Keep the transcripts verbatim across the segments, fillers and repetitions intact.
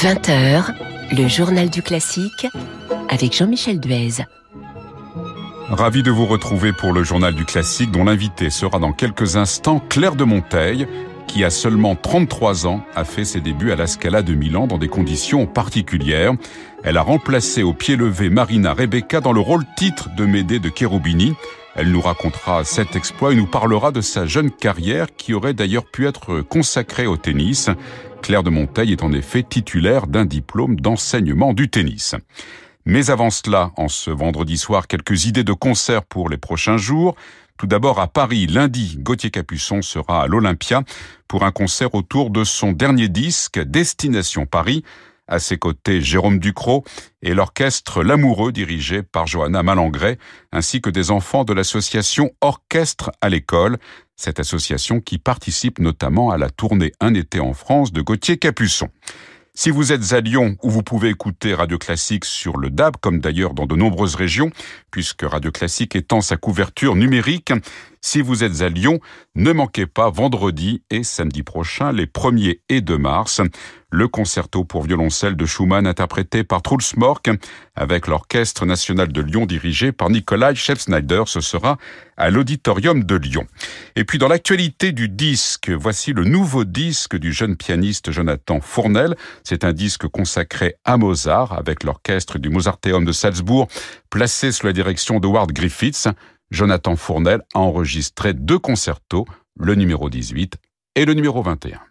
vingt heures, le journal du classique avec Jean-Michel Duez. Ravi de vous retrouver pour le journal du classique dont l'invité sera dans quelques instants Claire de Monteil, qui a seulement trente-trois ans a fait ses débuts à la Scala de Milan dans des conditions particulières. Elle a remplacé au pied levé Marina Rebecca dans le rôle titre de Médée de Cherubini. Elle nous racontera cet exploit et nous parlera de sa jeune carrière qui aurait d'ailleurs pu être consacrée au tennis. Claire de Monteil est en effet titulaire d'un diplôme d'enseignement du tennis. Mais avant cela, en ce vendredi soir, quelques idées de concerts pour les prochains jours. Tout d'abord à Paris, lundi, Gauthier Capuçon sera à l'Olympia pour un concert autour de son dernier disque, Destination Paris. À ses côtés, Jérôme Ducrot et l'orchestre L'Amoureux dirigé par Johanna Malengret, ainsi que des enfants de l'association Orchestre à l'école, cette association qui participe notamment à la tournée Un été en France de Gauthier Capuçon. Si vous êtes à Lyon, où vous pouvez écouter Radio Classique sur le D A B, comme d'ailleurs dans de nombreuses régions, puisque Radio Classique étend sa couverture numérique, si vous êtes à Lyon, ne manquez pas vendredi et samedi prochain, les premier et deux mars, le concerto pour violoncelle de Schumann interprété par Truls Mork avec l'Orchestre national de Lyon dirigé par Nikolai Schepsneider. Ce sera à l'Auditorium de Lyon. Et puis dans l'actualité du disque, voici le nouveau disque du jeune pianiste Jonathan Fournel. C'est un disque consacré à Mozart avec l'orchestre du Mozarteum de Salzbourg, placé sous la direction de Howard Griffiths. Jonathan Fournel a enregistré deux concertos, le numéro dix-huit et le numéro vingt et un.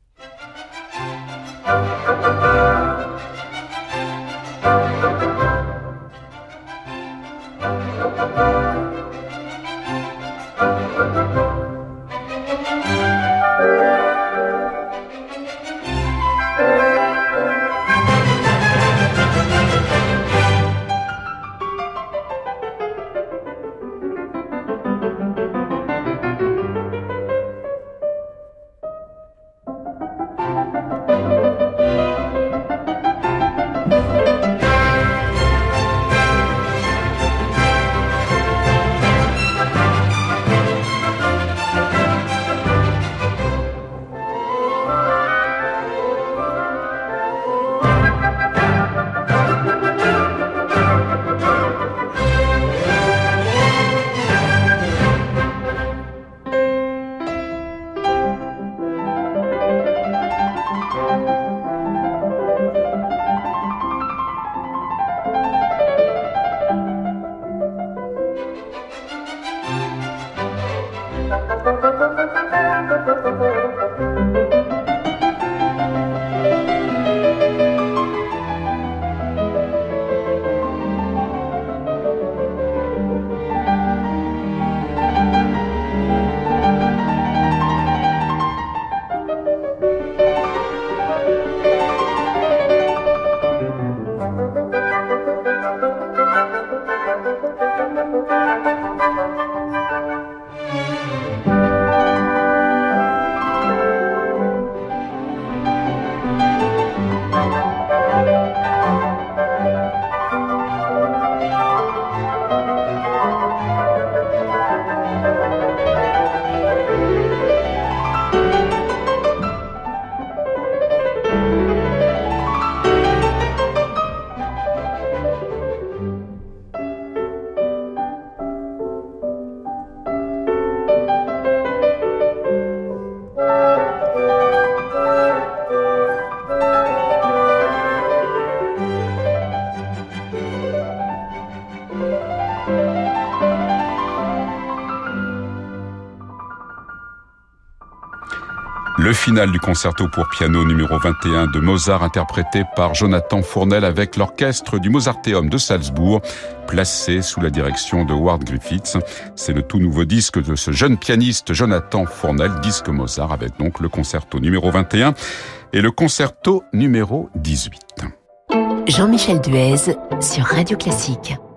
Le final du concerto pour piano numéro vingt et un de Mozart interprété par Jonathan Fournel avec l'orchestre du Mozarteum de Salzbourg, placé sous la direction de Howard Griffiths. C'est le tout nouveau disque de ce jeune pianiste Jonathan Fournel, disque Mozart avec donc le concerto numéro vingt et un et le concerto numéro dix-huit. Jean-Michel Duez sur Radio Classique.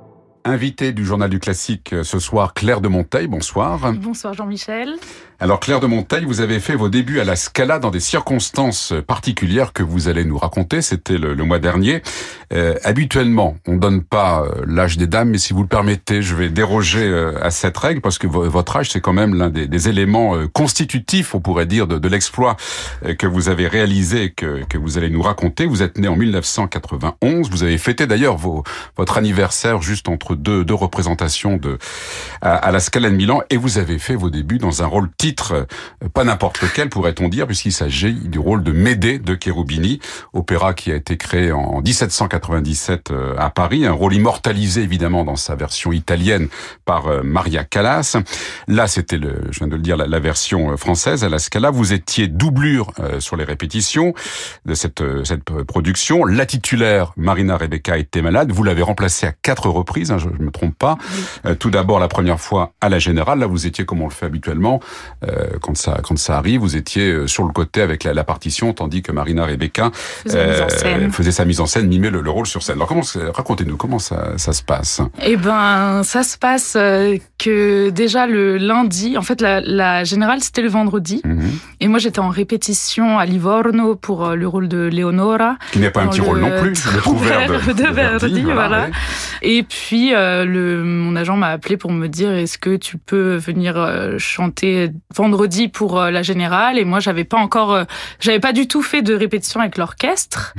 Invité du Journal du Classique ce soir, Claire de Monteil, bonsoir. Bonsoir Jean-Michel. Alors Claire de Monteil, vous avez fait vos débuts à la Scala dans des circonstances particulières que vous allez nous raconter, c'était le, le mois dernier. Euh, habituellement, on donne pas l'âge des dames, mais si vous le permettez, je vais déroger à cette règle, parce que votre âge, c'est quand même l'un des, des éléments constitutifs, on pourrait dire, de, de l'exploit que vous avez réalisé, que, que vous allez nous raconter. Vous êtes né en mille neuf cent quatre-vingt-onze, vous avez fêté d'ailleurs vos, votre anniversaire juste entre deux, deux représentations de, à, à la Scala de Milan, et vous avez fait vos débuts dans un rôle titre, pas n'importe lequel pourrait-on dire, puisqu'il s'agit du rôle de Médée de Cherubini, opéra qui a été créé en dix-sept cent quatre-vingt-dix-sept à Paris, un rôle immortalisé évidemment dans sa version italienne par Maria Callas. Là, c'était, le, je viens de le dire, la, la version française à la Scala. Vous étiez doublure euh, sur les répétitions de cette, cette production. La titulaire, Marina Rebecca, était malade. Vous l'avez remplacée à quatre reprises, hein, je ne me trompe pas. Oui. Euh, tout d'abord, la première fois à la Générale. Là, vous étiez, comme on le fait habituellement, euh, quand ça quand ça arrive, vous étiez sur le côté avec la, la partition, tandis que Marina Rebecca euh, faisait sa mise en scène, mimait le, le rôle sur scène. Alors, comment, racontez-nous, comment ça, ça se passe? Eh ben, ça se passe euh, que déjà le lundi, en fait, la, la Générale, c'était le vendredi. Mm-hmm. Et moi, j'étais en répétition à Livorno pour euh, le rôle de Leonora. Qui n'est pas un petit rôle non plus, le trouvère de, de, de Verdi, Verdi, voilà. voilà. Ouais. Et puis, euh, le, mon agent m'a appelé pour me dire, est-ce que tu peux venir euh, chanter vendredi pour euh, la Générale? Et moi, j'avais pas encore, euh, j'avais pas du tout fait de répétition avec l'orchestre. Mmh.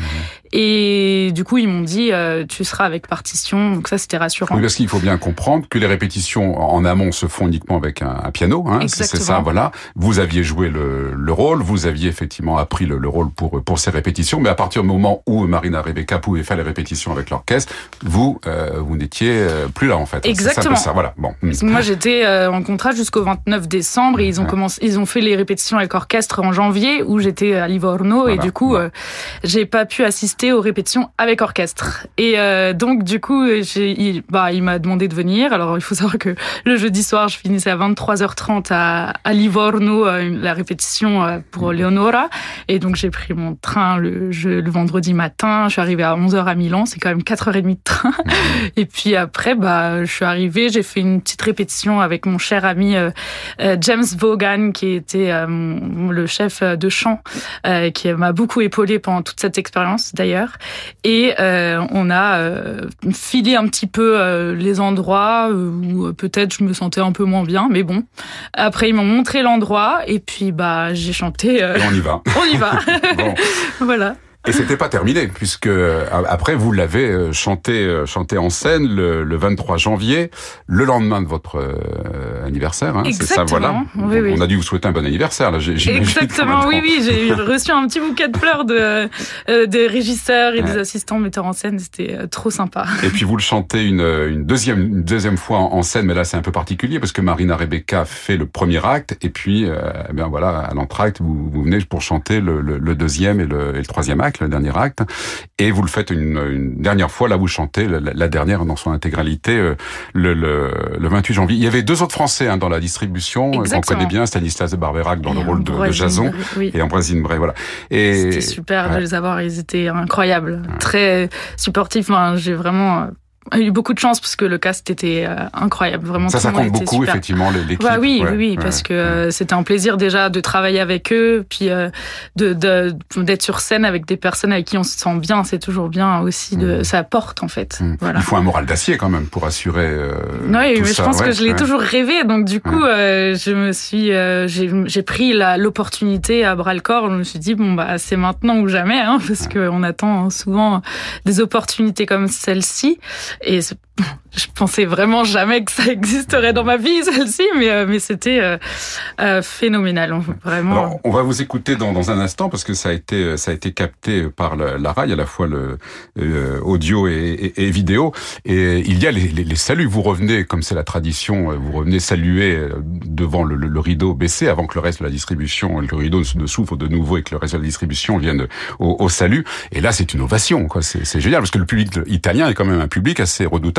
Et du coup, ils m'ont dit, euh, tu seras avec partition. Donc ça, c'était rassurant. Oui, parce qu'il faut bien comprendre que les répétitions en amont se font uniquement avec un, un piano. Hein, c'est, c'est ça, voilà. Vous aviez joué le, le rôle, vous aviez effectivement appris le, le rôle pour pour ces répétitions, mais à partir du moment où Marina Rebecca pouvait faire les répétitions avec l'orchestre, vous euh, vous n'étiez plus là en fait. Exactement. C'est un peu ça, voilà. Bon. Moi, j'étais euh, en contrat jusqu'au vingt-neuf décembre et ils ont ouais. commencé, ils ont fait les répétitions avec orchestre en janvier où j'étais à Livorno voilà. et du coup, ouais. euh, j'ai pas pu assister aux répétitions avec orchestre. Et euh, donc du coup, j'ai, il, bah, il m'a demandé de venir. Alors il faut savoir que le jeudi soir, je finissais à vingt-trois heures trente à, à Livorno, euh, la répétition euh, pour Leonora. Et donc j'ai pris mon train le, je, le vendredi matin. Je suis arrivée à onze heures à Milan. C'est quand même quatre heures trente de train. Et puis après, bah, je suis arrivée. J'ai fait une petite répétition avec mon cher ami euh, euh, James Vaughan, qui était euh, mon, le chef de chant, euh, qui m'a beaucoup épaulée pendant toute cette expérience d'ailleurs. Et euh, on a euh, filé un petit peu euh, les endroits où euh, peut-être je me sentais un peu moins bien, mais bon. Après, ils m'ont montré l'endroit et puis bah j'ai chanté. Euh... Et on y va. On y va. Bon. Voilà. Et c'était pas terminé, puisque après vous l'avez chanté, chanté en scène le, le vingt-trois janvier, le lendemain de votre euh, anniversaire. Hein, c'est ça, voilà. Oui, oui. On a dû vous souhaiter un bon anniversaire, là. J'imagine. Exactement, oui, oui. J'ai reçu un petit bouquet de fleurs de euh, des régisseurs et ouais. des assistants metteurs en scène. C'était euh, trop sympa. Et puis vous le chantez une, une deuxième, une deuxième fois en scène, mais là c'est un peu particulier parce que Marina Rebecca fait le premier acte et puis, euh, eh bien voilà, à l'entracte, vous, vous venez pour chanter le, le, le deuxième et le, et le troisième acte. Le dernier acte, et vous le faites une, une dernière fois, là vous chantez la, la dernière dans son intégralité le, le, le vingt-huit janvier. Il y avait deux autres Français hein, dans la distribution, qu'on connaît bien, Stanislas de Barbeyrac dans et le rôle de, de Jason, oui. et Ambroise Zinbray, voilà. Et c'était super ouais. de les avoir, ils étaient incroyables, ouais. très supportifs, enfin, j'ai vraiment... a eu beaucoup de chance parce que le cast était euh, incroyable, vraiment. Ça, ça compte beaucoup, super. Effectivement, l'équipe. Bah oui, ouais, oui, oui, ouais, parce que ouais. euh, c'était un plaisir déjà de travailler avec eux, puis euh, de, de d'être sur scène avec des personnes avec qui on se sent bien. C'est toujours bien aussi de, mmh. ça apporte en fait. Mmh. Voilà. Il faut un moral d'acier quand même pour assurer. Euh, oui, tout mais ça. je pense ouais, que je l'ai ouais. toujours rêvé, donc du coup, ouais. euh, je me suis, euh, j'ai, j'ai pris la, l'opportunité à bras le corps. Je me suis dit bon bah c'est maintenant ou jamais, hein, parce ouais. que on attend souvent des opportunités comme celle-ci et c'est, je pensais vraiment jamais que ça existerait dans ma vie, celle-ci, mais, euh, mais c'était euh, euh, phénoménal, vraiment. Alors, on va vous écouter dans, dans un instant, parce que ça a été, ça a été capté par le, la R A I, à la fois le euh, audio et, et, et vidéo, et il y a les, les, les saluts. Vous revenez, comme c'est la tradition, vous revenez saluer devant le, le, le rideau baissé, avant que le reste de la distribution, le rideau ne s'ouvre de nouveau et que le reste de la distribution vienne au, au salut. Et là, c'est une ovation, quoi. C'est, c'est génial, parce que le public italien est quand même un public assez redoutable.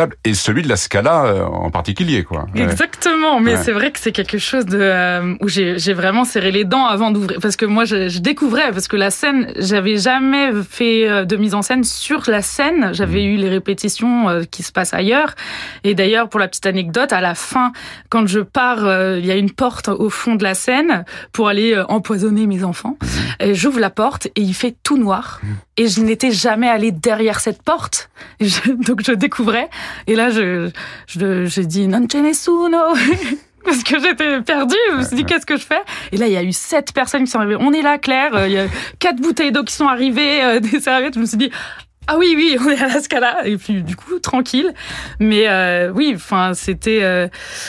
incroyable, et celui de la Scala euh, en particulier, quoi. Exactement, mais ouais. c'est vrai que c'est quelque chose de euh, où j'ai, j'ai vraiment serré les dents avant d'ouvrir, parce que moi je, je découvrais, parce que la scène, j'avais jamais fait de mise en scène sur la scène, j'avais mmh. eu les répétitions euh, qui se passent ailleurs, et d'ailleurs pour la petite anecdote, à la fin, quand je pars, euh, il y a une porte au fond de la scène pour aller euh, empoisonner mes enfants, mmh. et j'ouvre la porte et il fait tout noir, mmh. et je n'étais jamais allée derrière cette porte, et je, donc je découvrais, et là je, je j'ai dit non ce nessuno parce que j'étais perdue, je me suis dit qu'est-ce que je fais, et là il y a eu sept personnes qui sont arrivées, on est là Claire, il y a quatre bouteilles d'eau qui sont arrivées, des serviettes, je me suis dit ah oui oui on est à la Scala, et puis du coup tranquille, mais euh, oui enfin c'était euh,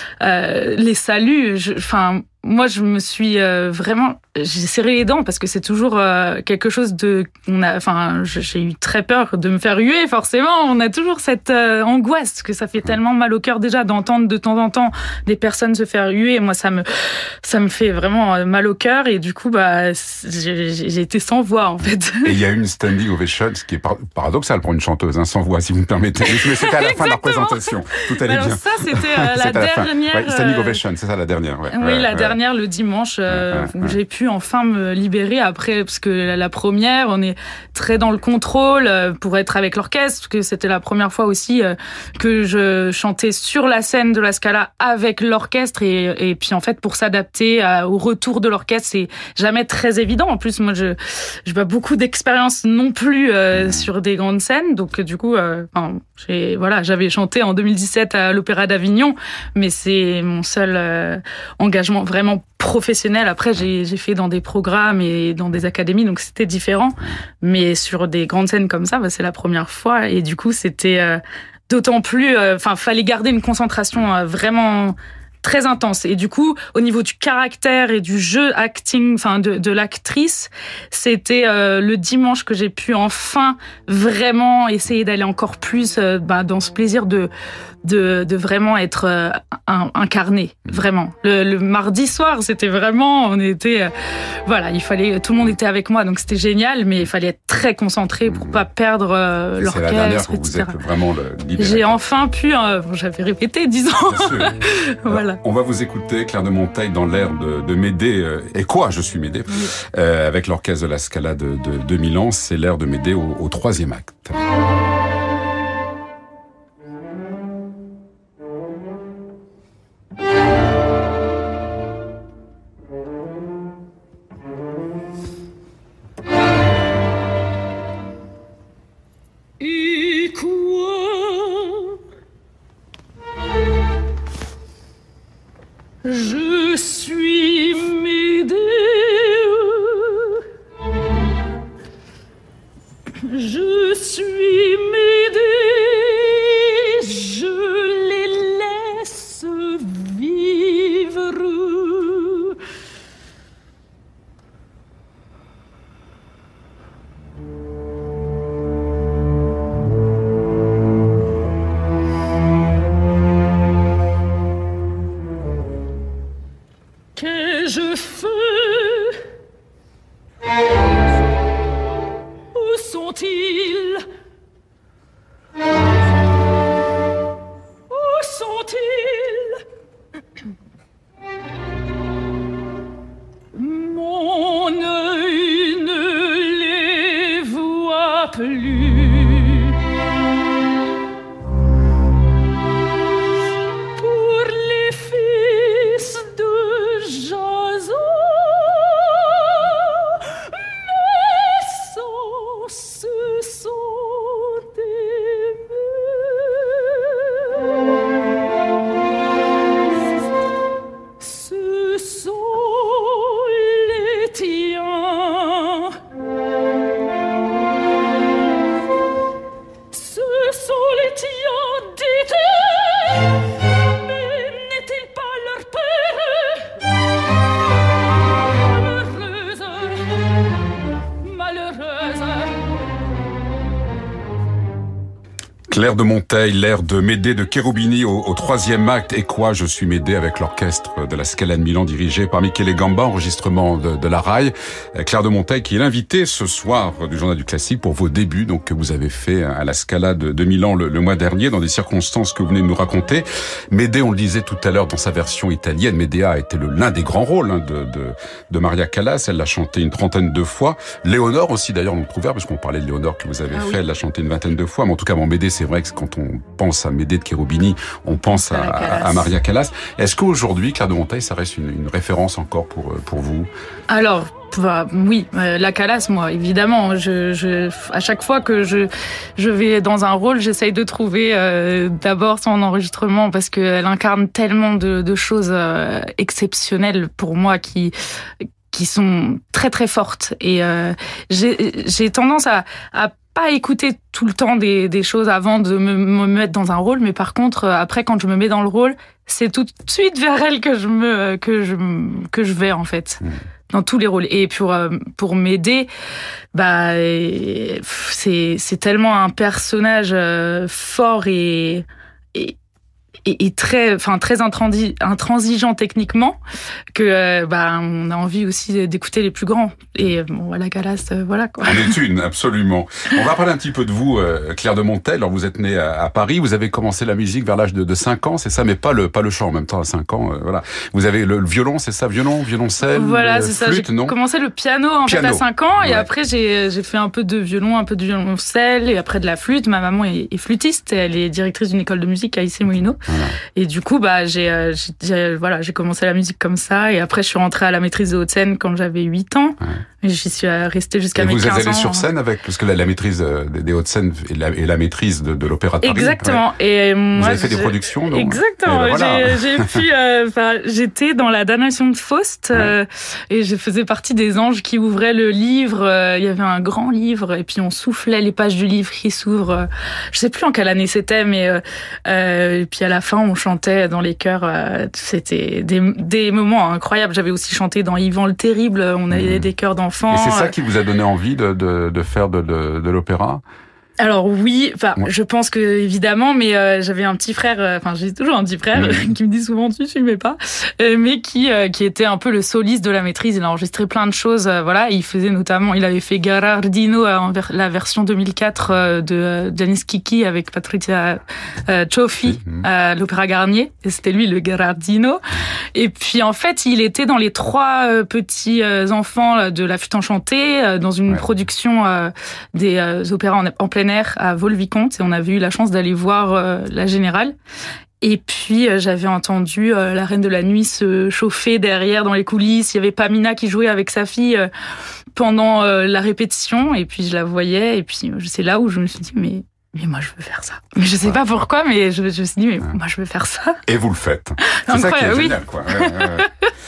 euh, les saluts, enfin moi je me suis euh, vraiment j'ai serré les dents parce que c'est toujours euh, quelque chose de on a enfin j'ai eu très peur de me faire huer, forcément on a toujours cette euh, angoisse que ça fait tellement mal au cœur déjà d'entendre de temps en temps des personnes se faire huer, moi ça me ça me fait vraiment mal au cœur, et du coup bah j'ai, j'ai été sans voix en fait. Et il y a une standing ovation, ce qui est par- paradoxal pour une chanteuse hein, sans voix si vous me permettez, mais c'était à la fin de la représentation, tout allait alors bien. Ça c'était euh, la dernière la ouais, standing ovation, c'est ça la dernière ouais. Oui ouais, la ouais. dernière le dimanche euh, ouais, ouais, où ouais. j'ai pu enfin me libérer après, parce que la première on est très dans le contrôle euh, pour être avec l'orchestre, parce que c'était la première fois aussi euh, que je chantais sur la scène de la Scala avec l'orchestre, et, et puis en fait pour s'adapter à, au retour de l'orchestre c'est jamais très évident, en plus moi je j'ai pas beaucoup d'expérience non plus euh, mmh. sur des grandes scènes, donc du coup euh, enfin, j'ai voilà j'avais chanté en deux mille dix-sept à l'Opéra d'Avignon, mais c'est mon seul euh, engagement vraiment professionnel. Après, j'ai, j'ai fait dans des programmes et dans des académies, donc c'était différent. Mais sur des grandes scènes comme ça, bah, c'est la première fois. Et du coup, c'était euh, d'autant plus... Enfin, euh, fallait garder une concentration euh, vraiment très intense. Et du coup, au niveau du caractère et du jeu acting, enfin de, de l'actrice, c'était euh, le dimanche que j'ai pu enfin vraiment essayer d'aller encore plus euh, bah, dans ce plaisir de de, de vraiment être euh, un, incarné, vraiment. Le, le mardi soir, c'était vraiment, on était, euh, voilà, il fallait, tout le monde était avec moi, donc c'était génial, mais il fallait être très concentré pour pas perdre euh, l'orchestre. C'est la dernière où vous êtes vraiment le libéré. J'ai enfin pu, euh, j'avais répété dix ans. Bien sûr. Voilà. Alors, on va vous écouter, Claire de Monteil, dans l'air de, de Médée, euh, et quoi, je suis Médée, oui. euh, avec l'orchestre de la Scala de, de, de Milan, c'est l'air de Médée au, au troisième acte. Je suis Médée, je suis Médée, je les laisse vivre. Qu'ai-je fait? Où sont-ils? Où sont-ils? Mon œil ne les voit plus. Pour les fils de Jason, Claire de Monteil, l'air de Médée de Cherubini au, au troisième acte. Et quoi, je suis Médée avec l'orchestre de la Scala de Milan dirigé par Michele Gamba, enregistrement de, de la R A I. Claire de Monteil qui est l'invitée ce soir du Journal du Classique pour vos débuts donc que vous avez fait à la Scala de, de Milan le, le mois dernier dans des circonstances que vous venez de nous raconter. Médée, on le disait tout à l'heure dans sa version italienne, Médéa a été le, l'un des grands rôles hein, de, de, de Maria Callas. Elle l'a chanté une trentaine de fois. Léonore aussi d'ailleurs, on le trouve parce qu'on parlait de Léonore que vous avez ah, fait, oui. elle l'a chanté une vingtaine de fois. Mais en tout cas, bon, Médée, c'est vrai que quand on pense à Médée de Cherubini, on pense à, à, à Maria Callas. Est-ce qu'aujourd'hui, Claire de Monteil, ça reste une, une référence encore pour, pour vous? Alors, bah, oui, euh, la Callas, moi, évidemment. Je, je, à chaque fois que je, je vais dans un rôle, j'essaye de trouver euh, d'abord son enregistrement parce qu'elle incarne tellement de, de choses euh, exceptionnelles pour moi qui... qui sont très très fortes et euh, j'ai, j'ai tendance à, à pas écouter tout le temps des, des choses avant de me, me mettre dans un rôle, mais par contre après quand je me mets dans le rôle, c'est tout de suite vers elle que je me que je que je vais en fait mmh. dans tous les rôles. Et pour pour m'aider, bah c'est c'est tellement un personnage fort et et Et, et très, enfin très intransi, intransigeant techniquement, que euh, bah on a envie aussi d'écouter les plus grands. Et bon, la Callas, euh, voilà quoi. On est une, absolument. On va parler un petit peu de vous, euh, Claire de Monteil. Alors vous êtes née à, à Paris, vous avez commencé la musique vers l'âge de, de cinq ans, c'est ça, mais pas le pas le chant en même temps à cinq ans. Euh, voilà. Vous avez le, le violon, c'est ça, violon, violoncelle, voilà, euh, c'est flûte, ça. J'ai non commencé le piano en piano. fait à cinq ans, et ouais. après j'ai j'ai fait un peu de violon, un peu de violoncelle, et après de la flûte. Ma maman est, est flûtiste, elle est directrice d'une école de musique à Issy-Moulineaux. Voilà. Et du coup, bah j'ai, euh, j'ai, j'ai voilà, j'ai commencé la musique comme ça, et après je suis rentrée à la maîtrise des Hauts-de-Seine quand j'avais huit ans. Ouais. Et j'y suis restée jusqu'à et mes quinze ans. Vous êtes allée sur scène avec, parce que la, la maîtrise des Hauts-de-Seine et la, et la maîtrise de, de l'Opéra de Paris. Exactement. Ouais. Et moi, vous avez fait des productions, non? Exactement. Ben voilà. J'ai, j'ai pu, enfin, euh, j'étais dans la damnation de Faust, ouais. euh, et je faisais partie des anges qui ouvraient le livre. Il y avait un grand livre, et puis on soufflait les pages du livre qui s'ouvrent. Je sais plus en quelle année c'était, mais euh, et puis à la fin, on chantait dans les chœurs. Euh, c'était des, des moments incroyables. J'avais aussi chanté dans Yvan le Terrible. On avait mmh. des chœurs d'enfants. Et c'est ça qui vous a donné envie de, de, de faire de, de, de l'opéra? Alors oui, enfin ouais. je pense que évidemment, mais euh, j'avais un petit frère, enfin euh, j'ai toujours un petit frère mmh. qui me dit souvent tu fumais pas, euh, mais qui euh, qui était un peu le soliste de la maîtrise. Il a enregistré plein de choses, euh, voilà. Et il faisait notamment, il avait fait Gherardino euh, la version deux mille quatre euh, de Janis Kiki avec Patrizia euh, Cioffi mmh. à l'Opéra Garnier. Et c'était lui le Gherardino. Et puis en fait, il était dans les trois euh, petits euh, enfants de La Flûte enchantée euh, dans une ouais. production euh, des euh, opéras en, en plein air à Vaux-le-Vicomte, et on avait eu la chance d'aller voir euh, la Générale. Et puis euh, j'avais entendu euh, la Reine de la Nuit se chauffer derrière dans les coulisses. Il y avait Pamina qui jouait avec sa fille euh, pendant euh, la répétition, et puis je la voyais, et puis c'est là où je me suis dit mais mais moi je veux faire ça. Mais je sais ouais. pas pourquoi, mais je, je me suis dit mais ouais. moi je veux faire ça. Et vous le faites. C'est ça qui est oui. génial, quoi. Ouais, ouais, ouais.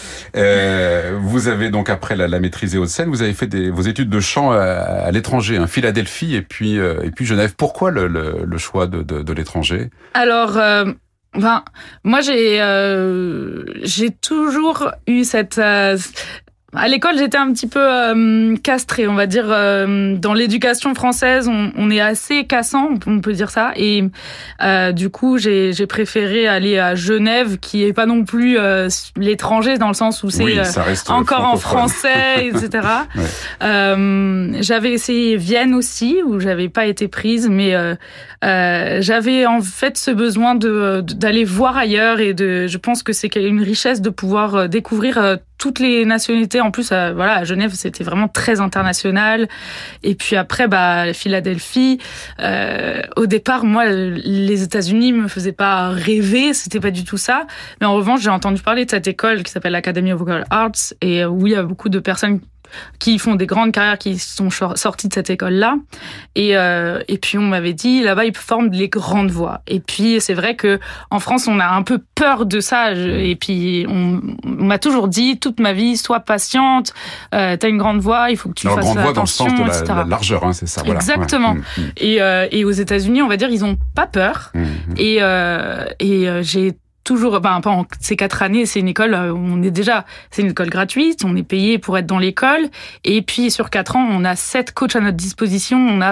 Euh, vous avez donc après la, la maîtrise des Hauts-de-Seine, vous avez fait des, vos études de chant à, à l'étranger, hein, Philadelphie et puis euh, et puis Genève. Pourquoi le, le, le choix de, de, de l'étranger? Alors, euh, ben moi j'ai euh, j'ai toujours eu cette euh, à l'école, j'étais un petit peu euh, castrée, on va dire. Euh, dans l'éducation française, on, on est assez cassant, on peut dire ça. Et euh, du coup, j'ai, j'ai préféré aller à Genève, qui est pas non plus euh, l'étranger, dans le sens où c'est oui, euh, encore en français, et cetera. Ouais. Euh, j'avais essayé Vienne aussi, où j'avais pas été prise, mais euh, euh, j'avais en fait ce besoin de, d'aller voir ailleurs, et de, je pense que c'est une richesse de pouvoir découvrir euh, toutes les nationalités. En plus, euh, voilà, à Genève, c'était vraiment très international. Et puis après, bah, Philadelphie. Euh, au départ, moi, les États-Unis me faisaient pas rêver. C'était pas du tout ça. Mais en revanche, j'ai entendu parler de cette école qui s'appelle l'Academy of Vocal Arts, et où il y a beaucoup de personnes qui font des grandes carrières, qui sont sortis de cette école-là. Et, euh, et puis, on m'avait dit, là-bas, ils forment les grandes voix. Et puis, c'est vrai que en France, on a un peu peur de ça. Et puis, on, on m'a toujours dit, toute ma vie, sois patiente, euh, t'as une grande voix, il faut que tu Alors, fasses grande attention, voix dans le sens et de cetera. la, la largeur, hein, c'est ça. Voilà. Exactement. Ouais. Mmh, mmh. Et, euh, et aux États-Unis, on va dire, ils ont pas peur. Mmh, mmh. Et, euh, et euh, j'ai toujours, ben, pendant ces quatre années, c'est une école où on est déjà, c'est une école gratuite, on est payé pour être dans l'école. Et puis, sur quatre ans, on a sept coachs à notre disposition. On a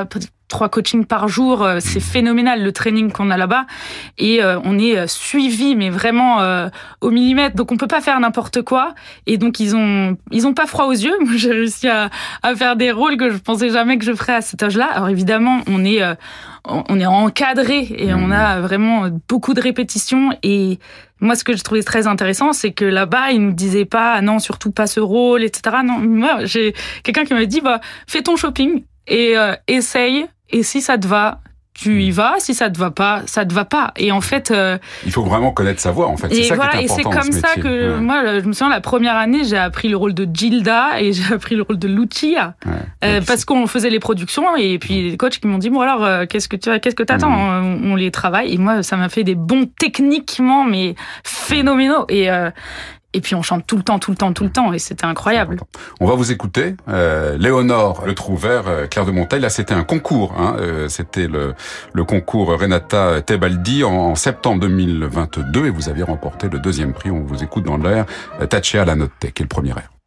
trois coachings par jour, c'est phénoménal le training qu'on a là-bas et euh, on est suivi mais vraiment euh, au millimètre, donc on peut pas faire n'importe quoi et donc ils ont ils ont pas froid aux yeux. Moi j'ai réussi à, à faire des rôles que je pensais jamais que je ferais à cet âge-là. Alors évidemment on est euh, on est encadré et on a vraiment beaucoup de répétitions et moi ce que je trouvais très intéressant c'est que là-bas ils nous disaient pas ah non surtout pas ce rôle etc. Non, moi j'ai quelqu'un qui m'a dit bah fais ton shopping et euh, essaye. Et si ça te va, tu y vas. Si ça te va pas, ça te va pas. Et en fait, euh, il faut vraiment connaître sa voix. En fait, c'est ça voilà, qui est important. Et c'est comme ça métier. que ouais. moi, je me souviens la première année, j'ai appris le rôle de Gilda et j'ai appris le rôle de Lucia ouais. euh, parce qu'on faisait les productions et puis les coachs qui m'ont dit bon alors euh, qu'est-ce que tu qu'est-ce que t'attends mmh. on, on les travaille et moi ça m'a fait des bons techniquement mais phénoménaux et euh, Et puis on chante tout le temps, tout le temps, tout le temps, et c'était incroyable. On va vous écouter. Euh, Léonore Le Trouvert, euh, Claire de Monteil. Là, c'était un concours. Hein, euh, c'était le, le concours Renata Tebaldi en, en septembre deux mille vingt-deux, et vous aviez remporté le deuxième prix. On vous écoute dans l'air euh, Tacea la notte, qui est le premier air.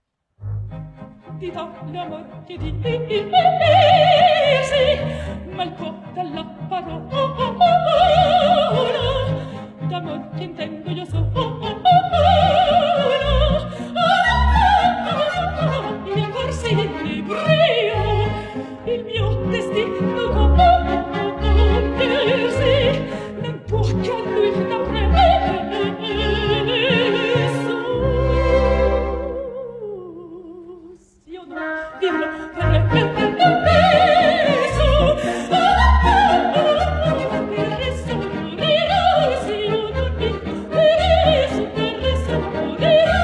Il mio destino compersi, non può che lui n'appresso. Io non dirlo per le perso. Per resto morirò, se io non mi perso, per resto morirò.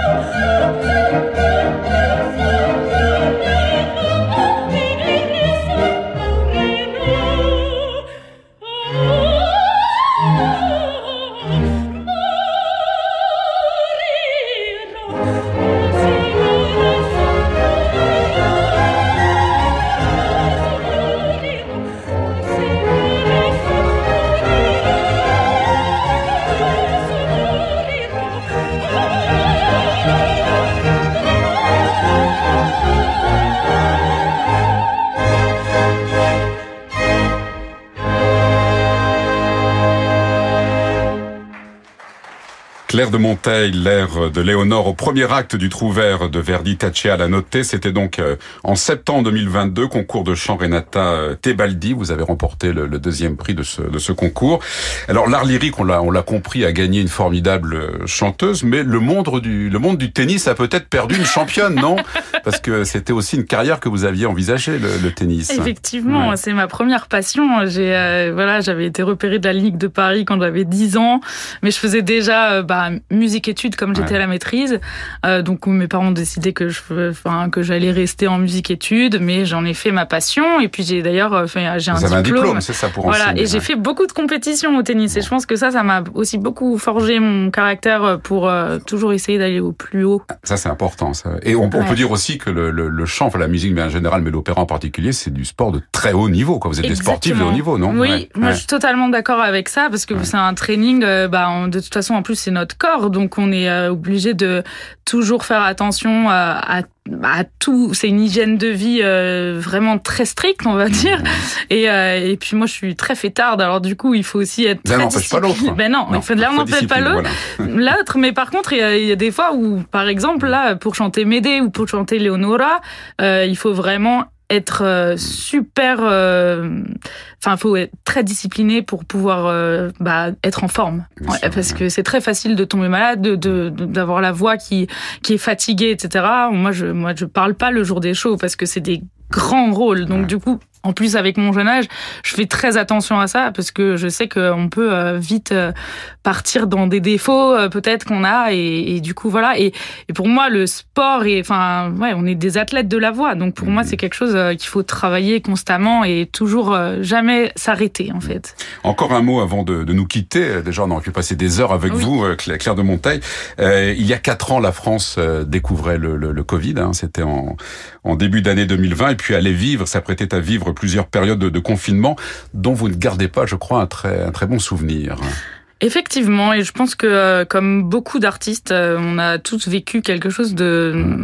Claire de Monteil, l'air de Léonore au premier acte du Trouvert de Verdi, Tacea la notte. C'était donc en septembre deux mille vingt-deux, concours de chant Renata Tebaldi. Vous avez remporté le, le deuxième prix de ce, de ce concours. Alors l'art lyrique, on l'a, on l'a compris, a gagné une formidable chanteuse, mais le monde du, le monde du tennis a peut-être perdu une championne, non? Parce que c'était aussi une carrière que vous aviez envisagée, le, le tennis. Effectivement, ouais. C'est ma première passion. J'ai, euh, voilà, j'avais été repérée de la Ligue de Paris quand j'avais dix ans, mais je faisais déjà, euh, bah, musique-études comme j'étais ouais. à la maîtrise. Euh, donc mes parents ont décidé que je, enfin, que j'allais rester en musique-études, mais j'en ai fait ma passion. Et puis j'ai d'ailleurs, enfin, j'ai un Vous diplôme. avez un diplôme, c'est ça pour voilà, enseigner. Et j'ai ouais. fait beaucoup de compétitions au tennis. Bon. Et je pense que ça, ça m'a aussi beaucoup forgé mon caractère pour euh, toujours essayer d'aller au plus haut. Ça, c'est important. Ça. Et on, ouais. on peut dire aussi que le, le, le chant, enfin la musique, mais en général, mais l'opéra en particulier, c'est du sport de très haut niveau. Quoi. Vous êtes Exactement. Des sportifs de haut niveau, non? Oui, ouais. moi ouais. je suis totalement d'accord avec ça parce que ouais. c'est un training. Euh, bah, de toute façon, en plus, c'est notre corps, donc on est euh, obligé de toujours faire attention à, à à tout, c'est une hygiène de vie euh, vraiment très stricte, on va dire. Et euh, et puis moi je suis très fêtarde, alors du coup il faut aussi être l'un très n'empêche pas l'autre. Ben non, non il faut l'un n'empêche pas l'autre. Voilà. L'autre, mais par contre il y, a, il y a des fois où, par exemple là, pour chanter Médée ou pour chanter Léonora, euh, il faut vraiment être euh, super, euh, enfin, faut être très discipliné pour pouvoir euh, bah, être en forme, ouais, sûr, parce ouais. que c'est très facile de tomber malade, de, de, de d'avoir la voix qui qui est fatiguée, et cetera. Moi, je moi je parle pas le jour des shows parce que c'est des grands rôles, donc ouais. du coup. En plus, avec mon jeune âge, je fais très attention à ça parce que je sais qu'on peut vite partir dans des défauts peut-être qu'on a et, et du coup voilà. Et, et pour moi, le sport et enfin ouais, on est des athlètes de la voix, donc pour mmh. moi c'est quelque chose qu'il faut travailler constamment et toujours jamais s'arrêter en fait. Encore un mot avant de, de nous quitter. Déjà, on aurait pu passer des heures avec oui. vous, Claire de Monteil. Euh, il y a quatre ans, la France découvrait le, le, le Covid. Hein, c'était en, en début d'année deux mille vingt et puis allait vivre, s'apprêtait à vivre plusieurs périodes de, de confinement dont vous ne gardez pas, je crois, un très, un très bon souvenir. Effectivement, et je pense que euh, comme beaucoup d'artistes, euh, on a tous vécu quelque chose de mmh.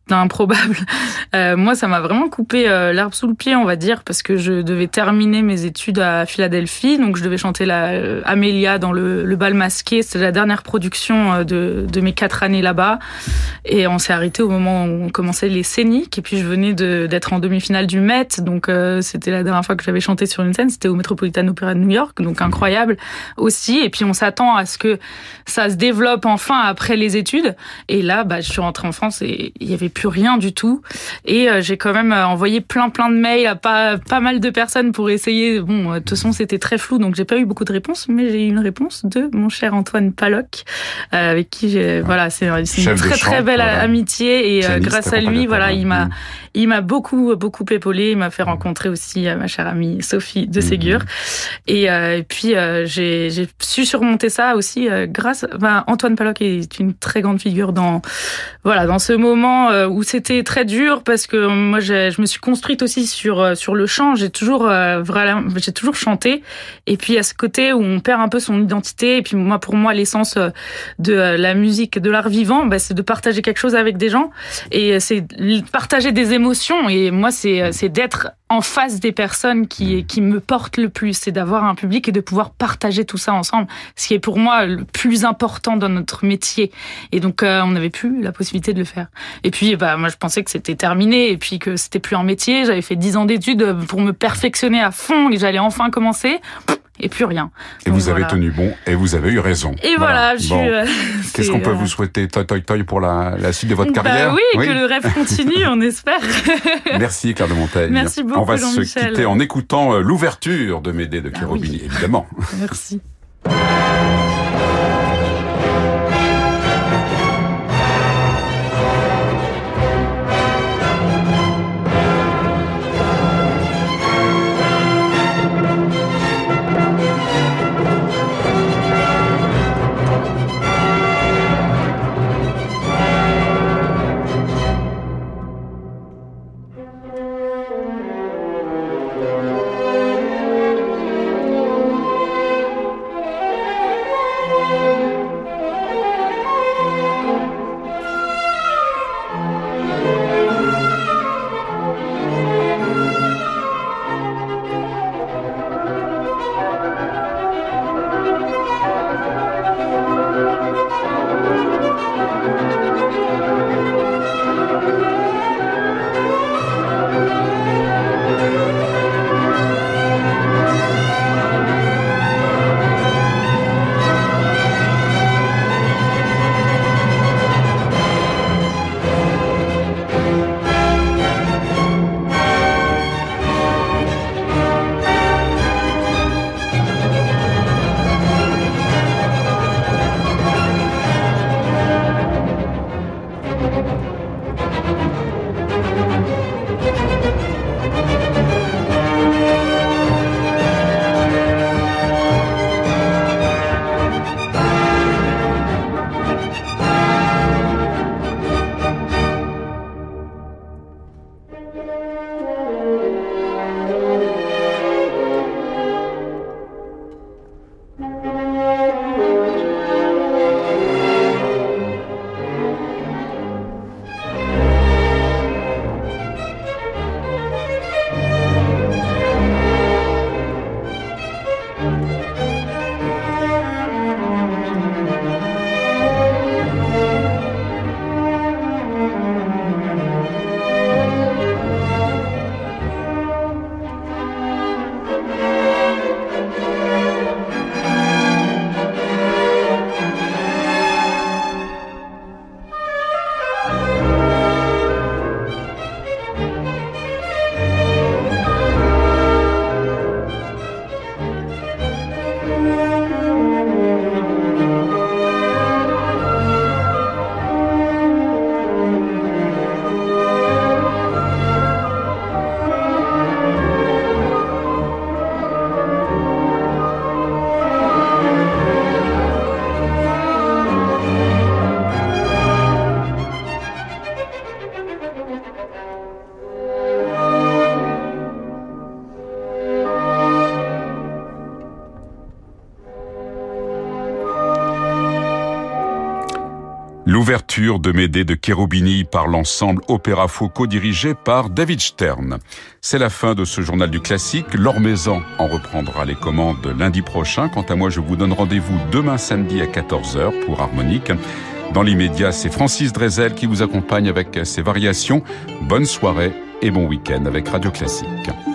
improbable. Euh, moi, ça m'a vraiment coupé euh, l'herbe sous le pied, on va dire, parce que je devais terminer mes études à Philadelphie, donc je devais chanter la euh, Amélia dans le, le bal masqué. C'était la dernière production euh, de, de mes quatre années là-bas, et on s'est arrêté au moment où on commençait les scéniques. Et puis je venais de, d'être en demi-finale du Met, donc euh, c'était la dernière fois que j'avais chanté sur une scène. C'était au Metropolitan Opera de New York, donc incroyable aussi. Et puis on s'attend à ce que ça se développe enfin après les études. Et là, bah, je suis rentrée en France et il y avait plus rien du tout. Et euh, j'ai quand même envoyé plein plein de mails à pas pas mal de personnes pour essayer. Bon, de toute façon, c'était très flou, donc j'ai pas eu beaucoup de réponses, mais j'ai eu une réponse de mon cher Antoine Paloc, euh, avec qui j'ai, voilà, c'est, c'est une très très belle voilà. amitié. Et euh, grâce à lui, voilà, il m'a, il m'a beaucoup beaucoup épaulé. Il m'a fait rencontrer aussi euh, ma chère amie Sophie de Ségur. Mmh. Et, euh, et puis euh, j'ai j'ai su surmonter ça aussi euh, grâce. Ben, Antoine Paloc est une très grande figure dans voilà dans ce moment euh, où c'était très dur, parce que moi j'ai, je me suis construite aussi sur sur le chant. J'ai toujours euh, vraiment j'ai toujours chanté, et puis à ce côté où on perd un peu son identité. Et puis moi pour moi l'essence de la musique, de l'art vivant, bah, c'est de partager quelque chose avec des gens, et c'est partager des émotions. Et moi c'est c'est d'être en face des personnes qui qui me portent le plus, c'est d'avoir un public et de pouvoir partager tout ça ensemble, ce qui est pour moi le plus important dans notre métier. Et donc euh, on n'avait plus la possibilité de le faire. Et puis bah moi je pensais que c'était terminé, et puis que c'était plus un métier. J'avais fait dix ans d'études pour me perfectionner à fond, et j'allais enfin commencer. Et plus rien. Et donc, vous avez voilà. tenu bon, et vous avez eu raison. Et voilà, voilà je bon. suis... Euh, Qu'est-ce qu'on peut euh... vous souhaiter, toi, toi, toi, pour la, la suite de votre bah carrière? oui, oui, que le rêve continue, on espère. Merci Claire de Montaigne. Merci beaucoup, on va Jean-Michel. se quitter en écoutant l'ouverture de Médée de Cherubini, ah oui. évidemment. Merci. L'ouverture de Médée de Cherubini par l'ensemble Opéra Foucault dirigé par David Stern. C'est la fin de ce journal du classique. Laure Maison en reprendra les commandes lundi prochain. Quant à moi, je vous donne rendez-vous demain samedi à quatorze heures pour Harmonique. Dans l'immédiat, c'est Francis Drezel qui vous accompagne avec ses variations. Bonne soirée et bon week-end avec Radio Classique.